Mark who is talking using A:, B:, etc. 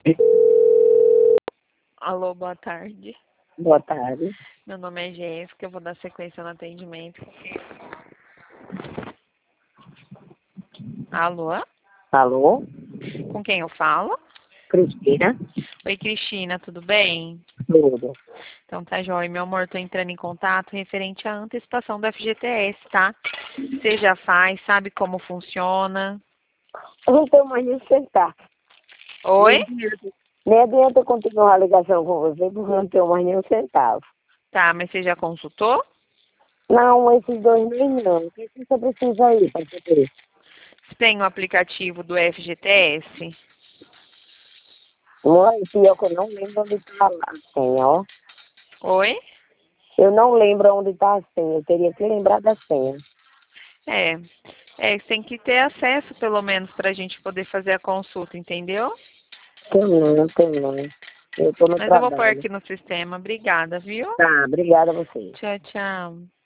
A: Alô, boa tarde.
B: Boa tarde.
A: Meu nome é Jéssica, eu vou dar sequência no atendimento. Alô?
B: Alô?
A: Com quem eu falo?
B: Cristina?
A: Oi, Cristina, tudo bem?
B: Tudo.
A: Então tá jóia, meu amor, tô entrando em contato referente à antecipação do FGTS, tá? Você já faz, sabe como funciona?
B: Eu não tenho mais nem sentar.
A: Oi?
B: Nem adianta continuar a ligação com você, porque eu não tenho mais nem um centavo.
A: Tá, mas você já consultou?
B: Não, esses 2 meses não. O que você precisa aí para saber?
A: Você tem o aplicativo do FGTS?
B: Não é pior que eu não lembro onde está lá a senha, ó.
A: Oi?
B: Eu não lembro onde está a senha. Eu teria que lembrar da senha.
A: É, você tem que ter acesso, pelo menos, pra gente poder fazer a consulta, entendeu?
B: Tenho não. Eu estou no
A: Mas eu vou pôr
B: trabalho.
A: aqui no sistema. Obrigada, viu?
B: Tá, obrigada a você.
A: Tchau, tchau.